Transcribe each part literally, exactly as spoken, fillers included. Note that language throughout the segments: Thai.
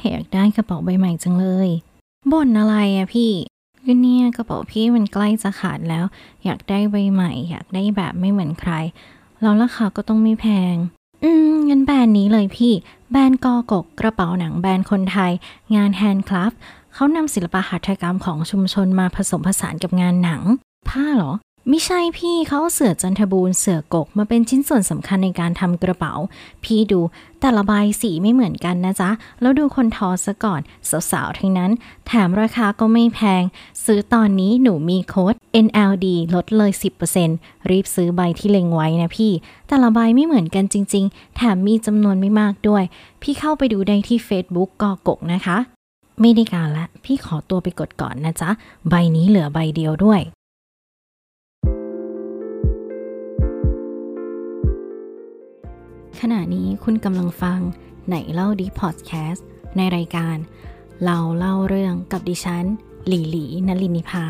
อยากได้กระเป๋าใบใหม่จังเลยบ่นอะไรอะพี่ก็เนี่ยกระเป๋าพี่มันใกล้จะขาดแล้วอยากได้ใบใหม่อยากได้แบบไม่เหมือนใครแล้วราคาก็ต้องไม่แพงอืมงั้นแบรนด์นี้เลยพี่แบรนด์กอกกกระเป๋าหนังแบรนด์คนไทยงานแฮนด์คราฟต์เขานำศิลปหัตถกรรมของชุมชนมาผสมผสานกับงานหนังผ้าเหรอไม่ใช่พี่เขาเอาเสื่อจันทบูรณ์เสื่อกกมาเป็นชิ้นส่วนสำคัญในการทำกระเป๋าพี่ดูแต่ละใบสีไม่เหมือนกันนะจ๊ะแล้วดูคนทอซะก่อนสาวๆทั้งนั้นแถมราคาก็ไม่แพงซื้อตอนนี้หนูมีโค้ด เอ็น แอล ดี ลดเลย สิบเปอร์เซ็นต์ รีบซื้อใบที่เล็งไว้นะพี่แต่ละใบไม่เหมือนกันจริงๆแถมมีจำนวนไม่มากด้วยพี่เข้าไปดูได้ที่ Facebook กอกกนะคะไม่ได้การละพี่ขอตัวไปกดก่อนนะจ๊ะใบนี้เหลือใบเดียวด้วยขณะนี้คุณกำลังฟังไหนเล่าดีพอดแคสต์ในรายการเราเล่าเรื่องกับดิฉันหลีหลีนลินิภา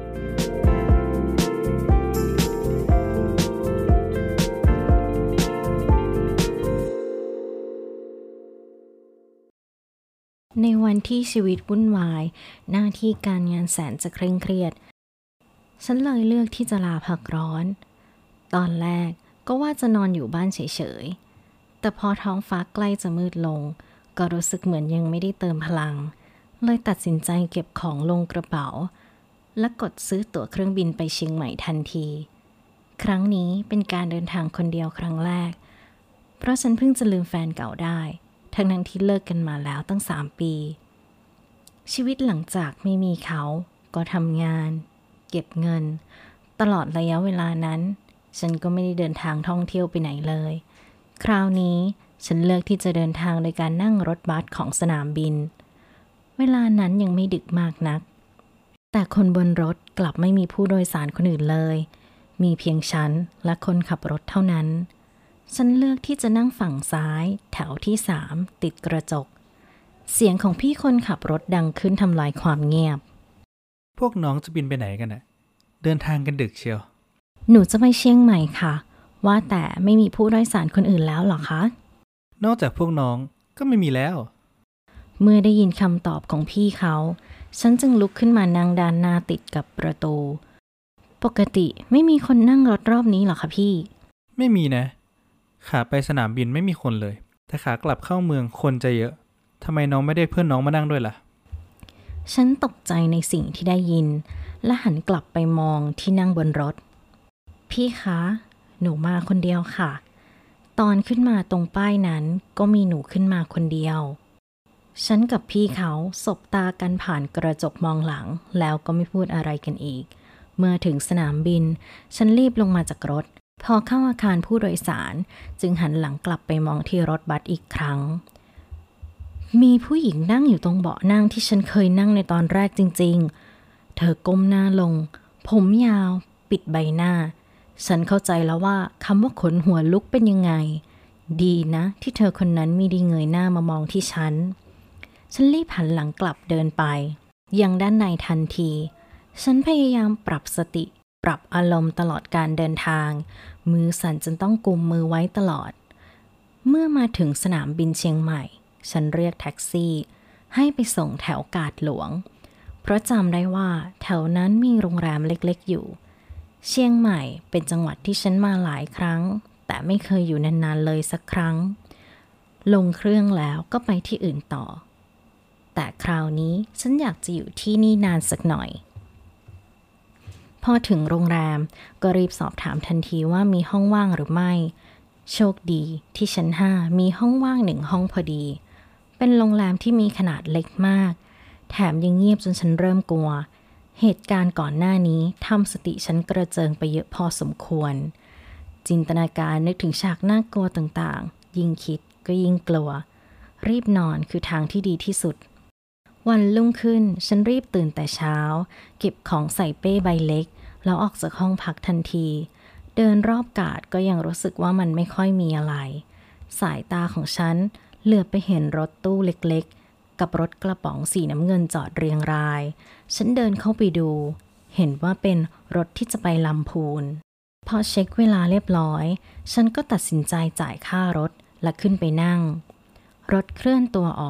ในวันที่ชีวิตวุ่นวายหน้าที่การงานแสนจะเคร่งเครียดฉันเลยเลือกที่จะลาพักร้อนตอนแรกก็ว่าจะนอนอยู่บ้านเฉยๆแต่พอท้องฟ้าใกล้จะมืดลงก็รู้สึกเหมือนยังไม่ได้เติมพลังเลยตัดสินใจเก็บของลงกระเป๋าและกดซื้อตั๋วเครื่องบินไปเชียงใหม่ทันทีครั้งนี้เป็นการเดินทางคนเดียวครั้งแรกเพราะฉันเพิ่งจะลืมแฟนเก่าได้ทั้งนั้นที่เลิกกันมาแล้วตั้งสามปีชีวิตหลังจากไม่มีเขาก็ทำงานเก็บเงินตลอดระยะเวลานั้นฉันก็ไม่ได้เดินทางท่องเที่ยวไปไหนเลยคราวนี้ฉันเลือกที่จะเดินทางโดยการนั่งรถบัสของสนามบินเวลานั้นยังไม่ดึกมากนักแต่คนบนรถกลับไม่มีผู้โดยสารคนอื่นเลยมีเพียงฉันและคนขับรถเท่านั้นฉันเลือกที่จะนั่งฝั่งซ้ายแถวที่สามติดกระจกเสียงของพี่คนขับรถดังขึ้นทำลายความเงียบพวกน้องจะบินไปไหนกันน่ะเดินทางกันดึกเชียวหนูจะไปเชียงใหม่ค่ะว่าแต่ไม่มีผู้โดยสารคนอื่นแล้วหรอคะนอกจากพวกน้องก็ไม่มีแล้วเมื่อได้ยินคำตอบของพี่เขาฉันจึงลุกขึ้นมานั่งด้านหน้าติดกับประตูปกติไม่มีคนนั่งรถรอบนี้หรอคะพี่ไม่มีนะขาไปสนามบินไม่มีคนเลยแต่ขากลับเข้าเมืองคนจะเยอะทำไมน้องไม่ได้เพื่อนน้องมานั่งด้วยล่ะฉันตกใจในสิ่งที่ได้ยินและหันกลับไปมองที่นั่งบนรถพี่คะหนูมาคนเดียวค่ะตอนขึ้นมาตรงป้ายนั้นก็มีหนูขึ้นมาคนเดียวฉันกับพี่เขาสบตากันผ่านกระจกมองหลังแล้วก็ไม่พูดอะไรกันอีกเมื่อถึงสนามบินฉันรีบลงมาจากรถพอเข้าอาคารผู้โดยสารจึงหันหลังกลับไปมองที่รถบัสอีกครั้งมีผู้หญิงนั่งอยู่ตรงเบาะนั่งที่ฉันเคยนั่งในตอนแรกจริงๆเธอก้มหน้าลงผมยาวปิดใบหน้าฉันเข้าใจแล้วว่าคำว่าขนหัวลุกเป็นยังไงดีนะที่เธอคนนั้นไม่ได้เงยหน้ามามองที่ฉันฉันรีบหันหลังกลับเดินไปยังด้านในทันทีฉันพยายามปรับสติปรับอารมณ์ตลอดการเดินทางมือสั่นจนต้องกุมมือไว้ตลอดเมื่อมาถึงสนามบินเชียงใหม่ฉันเรียกแท็กซี่ให้ไปส่งแถวกาดหลวงเพราะจำได้ว่าแถวนั้นมีโรงแรมเล็กๆอยู่เชียงใหม่เป็นจังหวัดที่ฉันมาหลายครั้งแต่ไม่เคยอยู่นานๆเลยสักครั้งลงเครื่องแล้วก็ไปที่อื่นต่อแต่คราวนี้ฉันอยากจะอยู่ที่นี่นานสักหน่อยพอถึงโรงแรมก็รีบสอบถามทันทีว่ามีห้องว่างหรือไม่โชคดีที่ชั้นห้ามีห้องว่างหนึ่งห้องพอดีเป็นโรงแรมที่มีขนาดเล็กมากแถมยังเงียบจนฉันเริ่มกลัวเหตุการณ์ก่อนหน้านี้ทำสติฉันกระเจิงไปเยอะพอสมควรจินตนาการนึกถึงฉากน่ากลัวต่างๆยิ่งคิดก็ยิ่งกลัวรีบนอนคือทางที่ดีที่สุดวันรุ่งขึ้นฉันรีบตื่นแต่เช้าเก็บของใส่เป้ใบเล็กแล้วออกจากห้องพักทันทีเดินรอบกาดก็ยังรู้สึกว่ามันไม่ค่อยมีอะไรสายตาของฉันเหลือบไปเห็นรถตู้เล็กๆกับรถกระป๋องสีน้ำเงินจอดเรียงรายฉันเดินเข้าไปดูเห็นว่าเป็นรถที่จะไปลำพูนพอเช็คเวลาเรียบร้อยฉันก็ตัดสินใจจ่ายค่ารถและขึ้นไปนั่งรถเคลื่อนตัวออก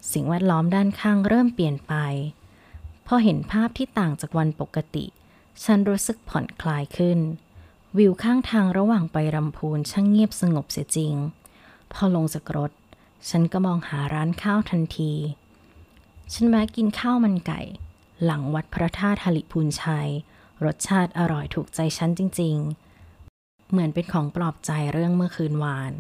สิ่งแวดล้อมด้านข้างเริ่มเปลี่ยนไปพอเห็นภาพที่ต่างจากวันปกติฉันรู้สึกผ่อนคลายขึ้นวิวข้างทางระหว่างไปรำพูนช่างเงียบสงบเสียจริงพอลงจากรถฉันก็มองหาร้านข้าวทันทีฉันแวะกินข้าวมันไก่หลังวัดพระธาตุหริพูนชัยรสชาติอร่อยถูกใจฉันจริงๆเหมือนเป็นของปลอบใจเรื่องเมื่อคืนวาน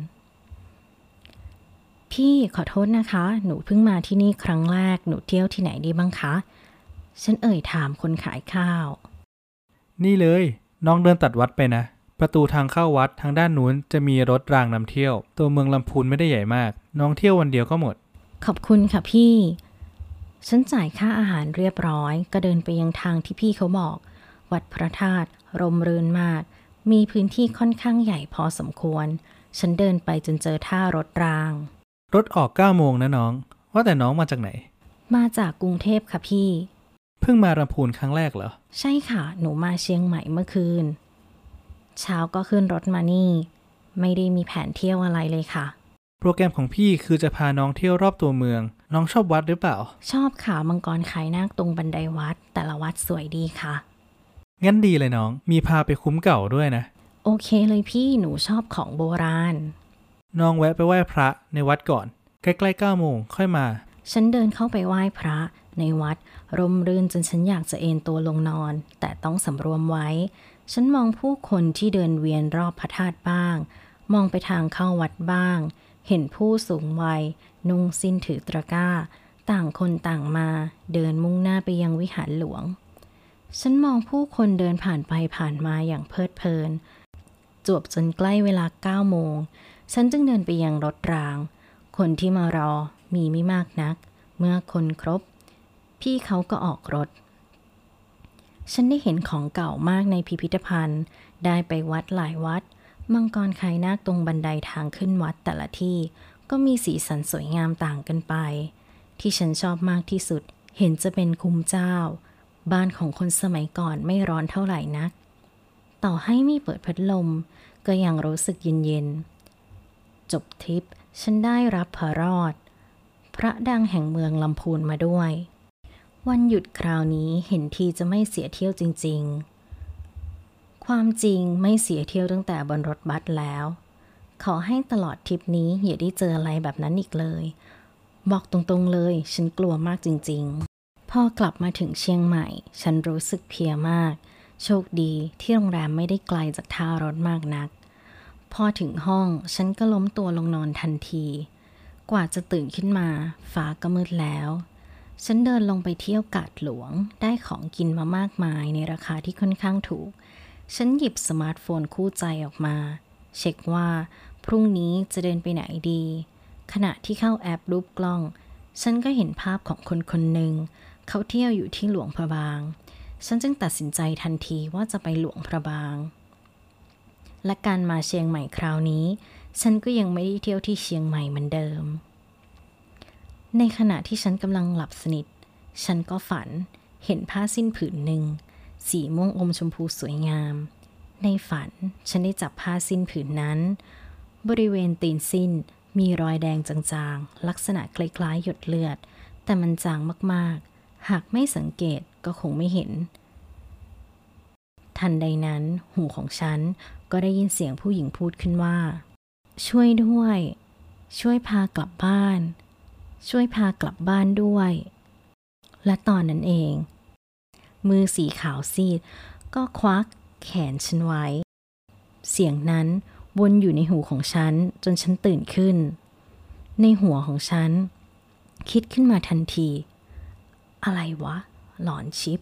พี่ขอโทษนะคะหนูเพิ่งมาที่นี่ครั้งแรกหนูเที่ยวที่ไหนดีบ้างคะฉันเอ่ยถามคนขายข้าวนี่เลยน้องเดินตัดวัดไปนะประตูทางเข้าวัดทางด้านนู้นจะมีรถรางนำเที่ยวตัวเมืองลำพูนไม่ได้ใหญ่มากน้องเที่ยววันเดียวก็หมดขอบคุณค่ะพี่ฉันจ่ายค่าอาหารเรียบร้อยก็เดินไปยังทางที่พี่เขาบอกวัดพระธาตุร่มรื่นมากมีพื้นที่ค่อนข้างใหญ่พอสมควรฉันเดินไปจนเจอท่ารถรางรถออกเก้าโมงนะน้องว่าแต่น้องมาจากไหนมาจากกรุงเทพค่ะพี่เพิ่งมาลำพูนครั้งแรกเหรอใช่ค่ะหนูมาเชียงใหม่เมื่อคืนเช้าก็ขึ้นรถมานี่ไม่ได้มีแผนเที่ยวอะไรเลยค่ะโปรแกรมของพี่คือจะพาน้องเที่ยวรอบตัวเมืองน้องชอบวัดหรือเปล่าชอบค่ะมังกรขายนาคตรงบันไดวัดแต่ละวัดสวยดีค่ะงั้นดีเลยน้องมีพาไปคุ้มเก่าด้วยนะโอเคเลยพี่หนูชอบของโบราณน้องแวะไปไหว้พระในวัดก่อนใกล้ๆเก้าโมงค่อยมาฉันเดินเข้าไปไหว้พระในวัดร่มรื่นจนฉันอยากจะเอนตัวลงนอนแต่ต้องสำรวมไว้ฉันมองผู้คนที่เดินเวียนรอบพระธาตุบ้างมองไปทางเข้าวัดบ้างเห็นผู้สูงวัยนุ่งสิ้นถือตะกร้าต่างคนต่างมาเดินมุ่งหน้าไปยังวิหารหลวงฉันมองผู้คนเดินผ่านไปผ่านมาอย่างเพลิดเพลินจวบจนใกล้เวลาเก้าโมงฉันจึงเดินไปยังรถรางคนที่มารอมีไม่มากนักเมื่อคนครบพี่เขาก็ออกรถฉันได้เห็นของเก่ามากในพิพิธภัณฑ์ได้ไปวัดหลายวัดมังกรขายนาคตรงบันไดทางขึ้นวัดแต่ละที่ก็มีสีสันสวยงามต่างกันไปที่ฉันชอบมากที่สุดเห็นจะเป็นคุ้มเจ้าบ้านของคนสมัยก่อนไม่ร้อนเท่าไหร่นักต่อให้ไม่เปิดพัดลมก็ยังรู้สึกเย็นๆจบทริปฉันได้รับพระรอดพระดังแห่งเมืองลำพูนมาด้วยวันหยุดคราวนี้เห็นทีจะไม่เสียเที่ยวจริงๆความจริงไม่เสียเที่ยวตั้งแต่บนรถบัสแล้วขอให้ตลอดทริปนี้อย่าได้เจออะไรแบบนั้นอีกเลยบอกตรงๆเลยฉันกลัวมากจริงๆพอกลับมาถึงเชียงใหม่ฉันรู้สึกเพลียมากโชคดีที่โรงแรมไม่ได้ไกลจากท่ารถมากนักพอถึงห้องฉันก็ล้มตัวลงนอนทันทีกว่าจะตื่นขึ้นมาฟ้าก็มืดแล้วฉันเดินลงไปเที่ยวกาดหลวงได้ของกินมามากมายในราคาที่ค่อนข้างถูกฉันหยิบสมาร์ทโฟนคู่ใจออกมาเช็คว่าพรุ่งนี้จะเดินไปไหนดีขณะที่เข้าแอปรูปกล้องฉันก็เห็นภาพของคนคนหนึ่งเขาเที่ยวอยู่ที่หลวงพระบางฉันจึงตัดสินใจทันทีว่าจะไปหลวงพระบางและการมาเชียงใหม่คราวนี้ฉันก็ยังไม่ได้เที่ยวที่เชียงใหม่เหมือนเดิมในขณะที่ฉันกำลังหลับสนิทฉันก็ฝันเห็นผ้าสิ้นผืนหนึ่งสีม่วงอมชมพูสวยงามในฝันฉันได้จับผ้าสิ้นผืนนั้นบริเวณตีนสิ้นมีรอยแดงจางๆลักษณะคล้ายๆหยดเลือดแต่มันจางมากๆหากไม่สังเกตก็คงไม่เห็นทันใดนั้นหูของฉันก็ได้ยินเสียงผู้หญิงพูดขึ้นว่าช่วยด้วยช่วยพากลับบ้านช่วยพากลับบ้านด้วยและตอนนั้นเองมือสีขาวซีดก็ควักแขนฉันไว้เสียงนั้นวนอยู่ในหูของฉันจนฉันตื่นขึ้นในหัวของฉันคิดขึ้นมาทันทีอะไรวะหลอนชิบ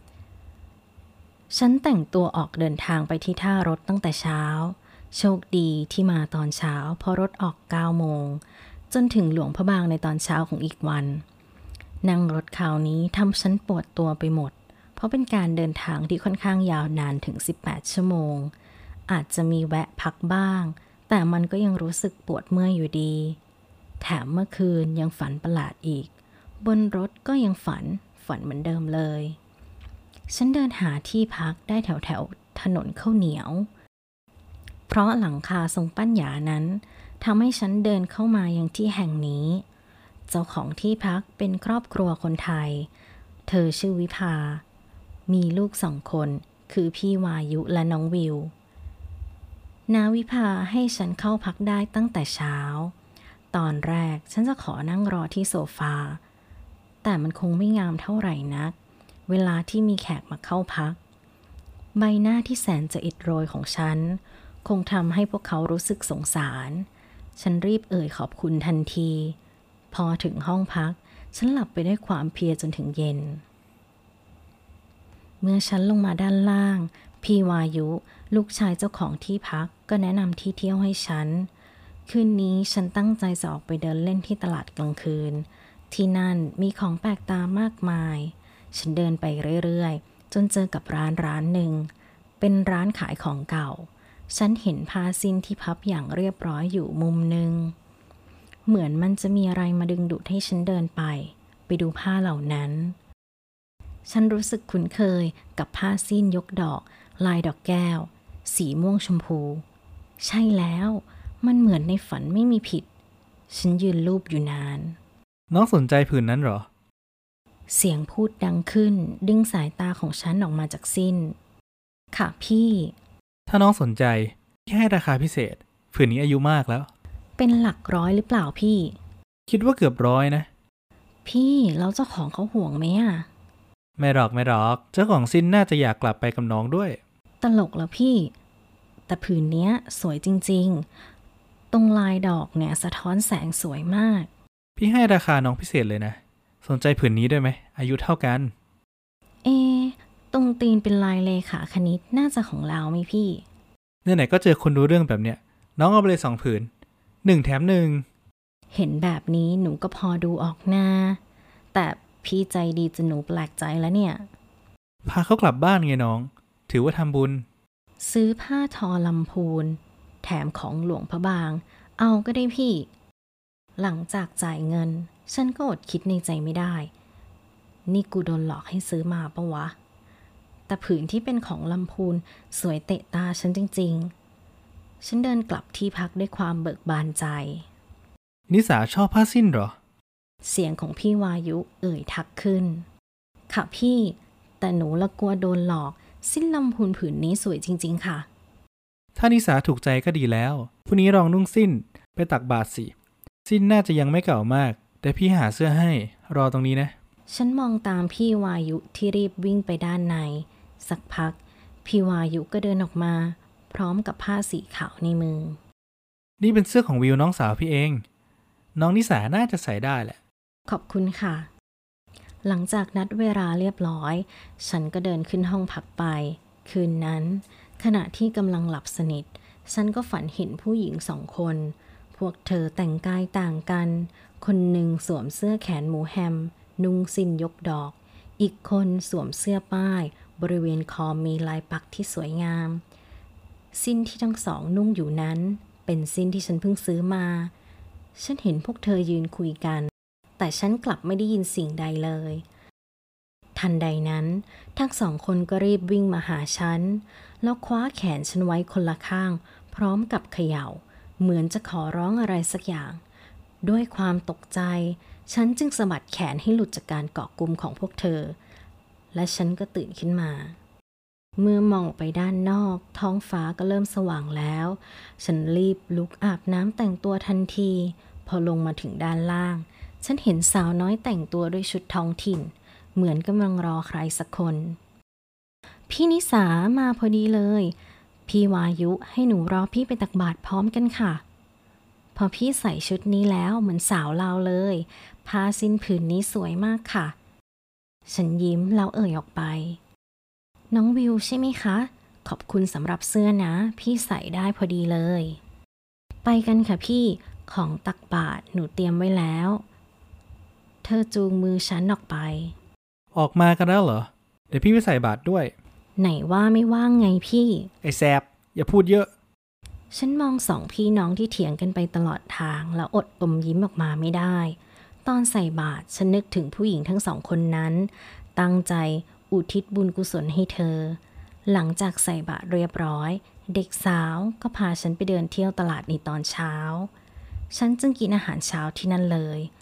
ฉันแต่งตัวออกเดินทางไปที่ท่ารถตั้งแต่เช้าโชคดีที่มาตอนเช้าเพราะรถออกเก้าโมงจนถึงหลวงพระบางในตอนเช้าของอีกวันนั่งรถคราวนี้ทำฉันปวดตัวไปหมดเพราะเป็นการเดินทางที่ค่อนข้างยาวนานถึงสิบแปดชั่วโมงอาจจะมีแวะพักบ้างแต่มันก็ยังรู้สึกปวดเมื่อยอยู่ดีแถมเมื่อคืนยังฝันประหลาดอีกบนรถก็ยังฝันฝันเหมือนเดิมเลยฉันเดินหาที่พักได้แถวแถวถนนข้าวเหนียวเพราะหลังคาทรงปั้นหยานั้นทำให้ฉันเดินเข้ามายังที่แห่งนี้เจ้าของที่พักเป็นครอบครัวคนไทยเธอชื่อวิภามีลูกสองคนคือพี่วายุและน้องวิวนาวิภาให้ฉันเข้าพักได้ตั้งแต่เช้าตอนแรกฉันจะขอนั่งรอที่โซฟาแต่มันคงไม่งามเท่าไหร่นักเวลาที่มีแขกมาเข้าพักใบหน้าที่แสนจะอิดโรยของฉันคงทำให้พวกเขารู้สึกสงสารฉันรีบเอ่ยขอบคุณทันทีพอถึงห้องพักฉันหลับไปด้วยความเพลียจนถึงเย็นเมื่อฉันลงมาด้านล่างพี่วายุลูกชายเจ้าของที่พักก็แนะนำที่เที่ยวให้ฉันคืนนี้ฉันตั้งใจจะออกไปเดินเล่นที่ตลาดกลางคืนที่นั่นมีของแปลกตามากมายฉันเดินไปเรื่อยๆจนเจอกับร้านร้านหนึ่งเป็นร้านขายของเก่าฉันเห็นผ้าสิ้นที่พับอย่างเรียบร้อยอยู่มุมหนึ่งเหมือนมันจะมีอะไรมาดึงดูดให้ฉันเดินไปไปดูผ้าเหล่านั้นฉันรู้สึกคุ้นเคยกับผ้าสิ้นยกดอกลายดอกแก้วสีม่วงชมพูใช่แล้วมันเหมือนในฝันไม่มีผิดฉันยืนลูบอยู่นานน้องสนใจผืนนั้นเหรอเสียงพูดดังขึ้นดึงสายตาของฉันออกมาจากสิ้นค่ะพี่ถ้าน้องสนใจแค่ราคาพิเศษผืนนี้อายุมากแล้วเป็นหลักร้อยหรือเปล่าพี่คิดว่าเกือบร้อยนะพี่แล้วเจ้าของเขาห่วงไหมอ่ะไม่หรอกไม่หรอกเจ้าของสิ้นน่าจะอยากกลับไปกับน้องด้วยตลกแล้วพี่แต่ผืนนี้สวยจริงๆตรงลายดอกเนี่ยสะท้อนแสงสวยมากพี่ให้ราคาน้องพิเศษเลยนะสนใจผืนนี้ด้วยไหมอายุเท่ากันเอตรงตีนเป็นลายเลขาคณิตน่าจะของเราไหมพี่ไหนๆก็เจอคนรู้เรื่องแบบเนี้ยน้องเอาไปเลยสองผืนหนึ่งแถมหนึ่งเห็นแบบนี้หนูก็พอดูออกหน้าแต่พี่ใจดีจนหนูแปลกใจแล้วเนี่ยพาเขากลับบ้านไงน้องถือว่าทำบุญซื้อผ้าทอลำพูนแถมของหลวงพระบางเอาก็ได้พี่หลังจากจ่ายเงินฉันก็อดคิดในใจไม่ได้นี่กูโดนหลอกให้ซื้อมาปะวะแต่ผืนที่เป็นของลำพูนสวยเตะตาฉันจริงๆฉันเดินกลับที่พักด้วยความเบิกบานใจนิสาชอบผ้าสิ้นเหรอเสียงของพี่วายุเอ่ยทักขึ้นค่ะพี่แต่หนูละกลัวโดนหลอกสิ้นลำพูนผืนนี้สวยจริงๆค่ะถ้านิสาถูกใจก็ดีแล้วพรุ่งนี้ลองนุ่งสิ้นไปตักบาตรสิสิ้นน่าจะยังไม่เก่ามากแต่พี่หาเสื้อให้รอตรงนี้นะฉันมองตามพี่วายุที่รีบวิ่งไปด้านในสักพักพี่วายุก็เดินออกมาพร้อมกับผ้าสีขาวในมือนี่เป็นเสื้อของวิวน้องสาวพี่เองน้องนิสาน่าจะใส่ได้แหละขอบคุณค่ะหลังจากนัดเวลาเรียบร้อยฉันก็เดินขึ้นห้องพักไปคืนนั้นขณะที่กำลังหลับสนิทฉันก็ฝันเห็นผู้หญิงสองคนพวกเธอแต่งกายต่างกันคนหนึ่งสวมเสื้อแขนหมูแฮมนุ่งสิ้นยกดอกอีกคนสวมเสื้อป้ายบริเวณคอมีลายปักที่สวยงามสิ้นที่ทั้งสองนุ่งอยู่นั้นเป็นสิ้นที่ฉันเพิ่งซื้อมาฉันเห็นพวกเธอยืนคุยกันแต่ฉันกลับไม่ได้ยินสิ่งใดเลยทันใดนั้นทั้งสองคนก็รีบวิ่งมาหาฉันแล้วคว้าแขนฉันไว้คนละข้างพร้อมกับเขย่าเหมือนจะขอร้องอะไรสักอย่างด้วยความตกใจฉันจึงสะบัดแขนให้หลุดจากการเกาะกุมของพวกเธอและฉันก็ตื่นขึ้นมาเมื่อมองไปด้านนอกท้องฟ้าก็เริ่มสว่างแล้วฉันรีบลุกอาบน้ำแต่งตัวทันทีพอลงมาถึงด้านล่างฉันเห็นสาวน้อยแต่งตัวด้วยชุดท้องถิ่นเหมือนกำลังรอใครสักคนพี่นิสามาพอดีเลยพี่วายุให้หนูรอพี่ไปตักบาตรพร้อมกันค่ะพอพี่ใส่ชุดนี้แล้วเหมือนสาวลาวเลยผ้าสิ้นผืนนี้สวยมากค่ะฉันยิ้มแล้วเอ่ยออกไปน้องวิวใช่ไหมคะขอบคุณสำหรับเสื้อนะพี่ใส่ได้พอดีเลยไปกันค่ะพี่ของตักบาตรหนูเตรียมไว้แล้วเธอจูงมือฉันออกไปออกมากันแล้วเหรอเดี๋ยวพี่ไปใส่บาตรด้วยไหนว่าไม่ว่างไงพี่ไอ้แซบอย่าพูดเยอะฉันมองสองพี่น้องที่เถียงกันไปตลอดทางแล้วอดอมยิ้มออกมาไม่ได้ตอนใส่บาตรฉันนึกถึงผู้หญิงทั้งสองคนนั้นตั้งใจอุทิศบุญกุศลให้เธอหลังจากใส่บาตรเรียบร้อยเด็กสาวก็พาฉันไปเดินเที่ยวตลาดในตอนเช้าฉันจึงกินอาหารเช้าที่นั่นเลย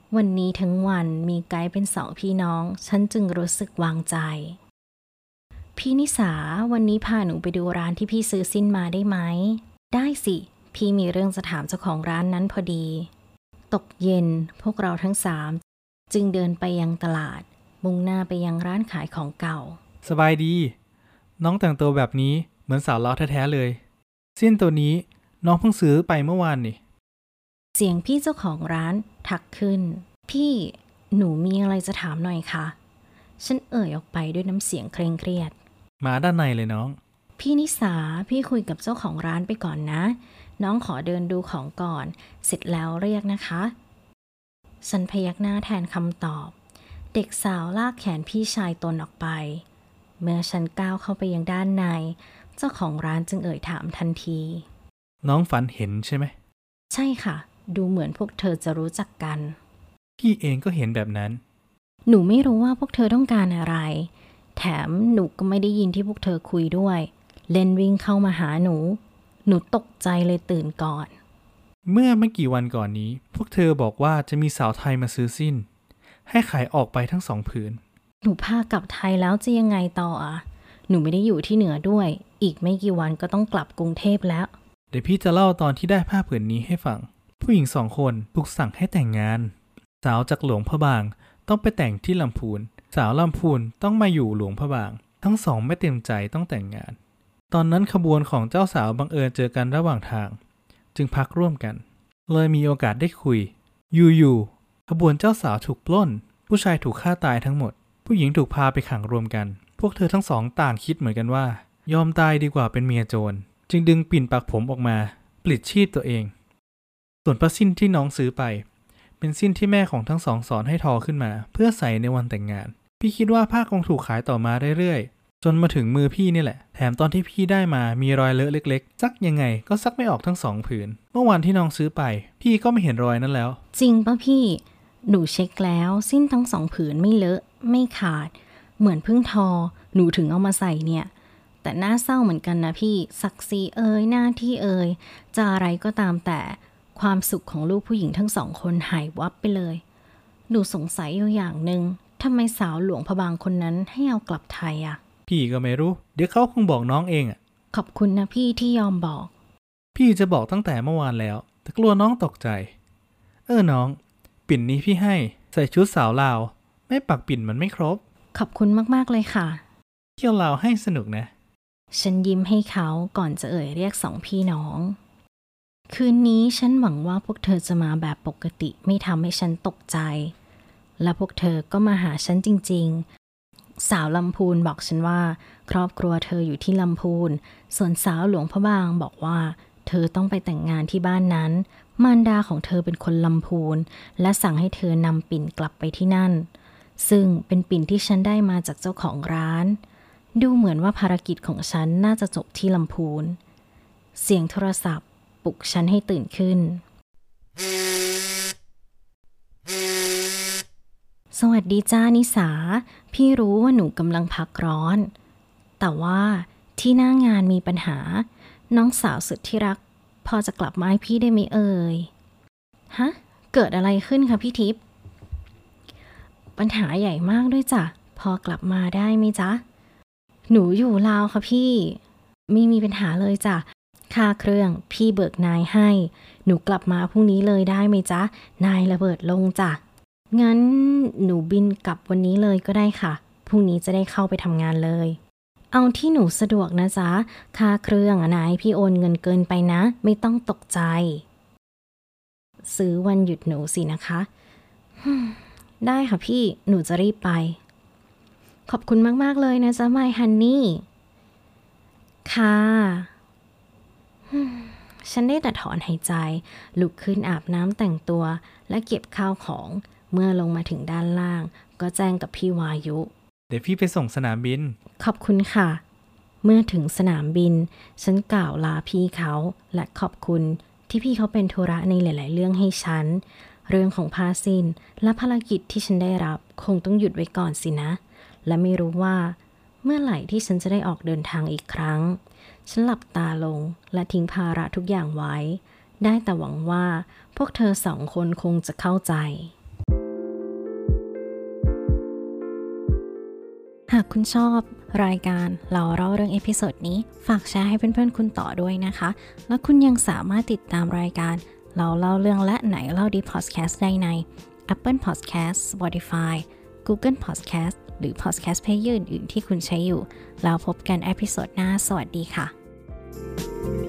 วันนี้ทั้งวันมีไกด์เป็นสองพี่น้องฉันจึงรู้สึกวางใจพี่นิสาวันนี้พาหนูไปดูร้านที่พี่ซื้อสิ้นมาได้ไหมได้สิพี่มีเรื่องจะถามเจ้าของร้านนั้นพอดีตกเย็นพวกเราทั้งสามจึงเดินไปยังตลาดมุ่งหน้าไปยังร้านขายของเก่าสบายดีน้องแต่งตัวแบบนี้เหมือนสาวล้อแท้ๆเลยสิ้นตัวนี้น้องเพิ่งซื้อไปเมื่อวานนี่เสียงพี่เจ้าของร้านทักขึ้นพี่หนูมีอะไรจะถามหน่อยค่ะฉันเอ่ยออกไปด้วยน้ำเสียงเคร่งเครียดมาด้านในเลยน้องพี่นิสาพี่คุยกับเจ้าของร้านไปก่อนนะน้องขอเดินดูของก่อนเสร็จแล้วเรียกนะคะฉันพยักหน้าแทนคำตอบเด็กสาวลากแขนพี่ชายตนออกไปเมื่อฉันก้าวเข้าไปยังด้านในเจ้าของร้านจึงเอ่ยถามทันทีน้องฝันเห็นใช่ไหมใช่ค่ะดูเหมือนพวกเธอจะรู้จักกันพี่เองก็เห็นแบบนั้นหนูไม่รู้ว่าพวกเธอต้องการอะไรแถมหนูก็ไม่ได้ยินที่พวกเธอคุยด้วยเลนวิ่งเข้ามาหาหนูหนูตกใจเลยตื่นก่อนเมื่อไม่กี่วันก่อนนี้พวกเธอบอกว่าจะมีสาวไทยมาซื้อสิ้นให้ขายออกไปทั้งสองผืนหนูพากลับไทยแล้วจะยังไงต่ออ่ะหนูไม่ได้อยู่ที่เหนือด้วยอีกไม่กี่วันก็ต้องกลับกรุงเทพแล้วเดี๋ยวพี่จะเล่าตอนที่ได้ผ้าผืนนี้ให้ฟังผู้หญิงสองคนถูกสั่งให้แต่งงานสาวจากหลวงพระบางต้องไปแต่งที่ลำพูนสาวลำพูนต้องมาอยู่หลวงพระบางทั้งสองไม่เต็มใจต้องแต่งงานตอนนั้นขบวนของเจ้าสาวบังเอิญเจอกันระหว่างทางจึงพักร่วมกันเลยมีโอกาสได้คุยอยู่ๆขบวนเจ้าสาวถูกปล้นผู้ชายถูกฆ่าตายทั้งหมดผู้หญิงถูกพาไปขังรวมกันพวกเธอทั้งสองต่างคิดเหมือนกันว่ายอมตายดีกว่าเป็นเมียโจรจึงดึงปิ่นปักผมออกมาปลิดชีพตัวเองส่วนผ้าสิ้นที่น้องซื้อไปเป็นสิ้นที่แม่ของทั้งสองสอนให้ทอขึ้นมาเพื่อใส่ในวันแต่งงานพี่คิดว่าผ้าคงถูกขายต่อมาเรื่อยๆจนมาถึงมือพี่นี่แหละแถมตอนที่พี่ได้มามีรอยเลอะเล็กๆซักยังไงก็ซักไม่ออกทั้งสองผืนเมื่อวันที่น้องซื้อไปพี่ก็ไม่เห็นรอยนั้นแล้วจริงป่ะพี่หนูเช็คแล้วสิ้นทั้งสองผืนไม่เลอะไม่ขาดเหมือนเพิ่งทอหนูถึงเอามาใส่เนี่ยแต่น่าเศร้าเหมือนกันนะพี่ศักดิ์ศรีเอ่ยหน้าที่เอ่ยจะอะไรก็ตามแต่ความสุขของลูกผู้หญิงทั้งสองคนหายวับไปเลยหนูสงสัยอยู่อย่างหนึ่งทำไมสาวหลวงพระบางคนนั้นให้เอากลับไทยอ่ะพี่ก็ไม่รู้เดี๋ยวเขาคงบอกน้องเองอ่ะขอบคุณนะพี่ที่ยอมบอกพี่จะบอกตั้งแต่เมื่อวานแล้วแต่กลัวน้องตกใจเออน้องปิ่นนี้พี่ให้ใส่ชุดสาวลาวไม่ปักปิ่นมันไม่ครบขอบคุณมากๆเลยค่ะเที่ยวลาวให้สนุกนะฉันยิ้มให้เขาก่อนจะเอ่ยเรียกสองพี่น้องคืนนี้ฉันหวังว่าพวกเธอจะมาแบบปกติไม่ทำให้ฉันตกใจและพวกเธอก็มาหาฉันจริงๆสาวลำพูนบอกฉันว่าครอบครัวเธออยู่ที่ลำพูนส่วนสาวหลวงพระบางบอกว่าเธอต้องไปแต่งงานที่บ้านนั้นมารดาของเธอเป็นคนลำพูนและสั่งให้เธอนำปิ่นกลับไปที่นั่นซึ่งเป็นปิ่นที่ฉันได้มาจากเจ้าของร้านดูเหมือนว่าภารกิจของฉันน่าจะจบที่ลำพูนเสียงโทรศัพท์ปลุกฉันให้ตื่นขึ้นสวัสดีจ้านิสาพี่รู้ว่าหนูกำลังพักร้อนแต่ว่าที่หน้างานมีปัญหาน้องสาวสุดที่รักพอจะกลับมาให้พี่ได้ไหมเอ่ยฮะเกิดอะไรขึ้นคะพี่ทิพย์ปัญหาใหญ่มากด้วยจ้ะพอกลับมาได้ไหมจ๊ะหนูอยู่ลาวค่ะพี่ไม่มีปัญหาเลยจ้ะค่าเครื่องพี่เบิกนายให้หนูกลับมาพรุ่งนี้เลยได้ไหมจ๊ะนายระเบิดลงจ้ะงั้นหนูบินกลับวันนี้เลยก็ได้ค่ะพรุ่งนี้จะได้เข้าไปทำงานเลยเอาที่หนูสะดวกนะจ๊ะค่าเครื่องนายพี่โอนเงินเกินไปนะไม่ต้องตกใจซื้อวันหยุดหนูสินะคะได้ค่ะพี่หนูจะรีบไปขอบคุณมากๆเลยนะจ๊ะไมฮันนี่ค่ะฉันได้แต่ถอนหายใจลุกขึ้นอาบน้ำแต่งตัวและเก็บข้าวของเมื่อลงมาถึงด้านล่างก็แจ้งกับพี่วายุเดี๋ยวพี่ไปส่งสนามบินขอบคุณค่ะเมื่อถึงสนามบินฉันกล่าวลาพี่เขาและขอบคุณที่พี่เขาเป็นธุระในหลายๆเรื่องให้ฉันเรื่องของผ้าสิ้นและภารกิจที่ฉันได้รับคงต้องหยุดไว้ก่อนสินะและไม่รู้ว่าเมื่อไหร่ที่ฉันจะได้ออกเดินทางอีกครั้งฉันหลับตาลงและทิ้งภาระทุกอย่างไว้ได้แต่หวังว่าพวกเธอสองคนคงจะเข้าใจหากคุณชอบรายการเราเล่าเรื่องเอพิโซดนี้ฝากแชร์ให้เพื่อนๆคุณต่อด้วยนะคะและคุณยังสามารถติดตามรายการเราเล่าเรื่องและไหนเล่าดีพอดแคสต์ได้ใน Apple Podcast Spotify Google Podcast หรือ Podcast Player อื่นๆที่คุณใช้อยู่แล้วพบกันเอพิโซดหน้าสวัสดีค่ะ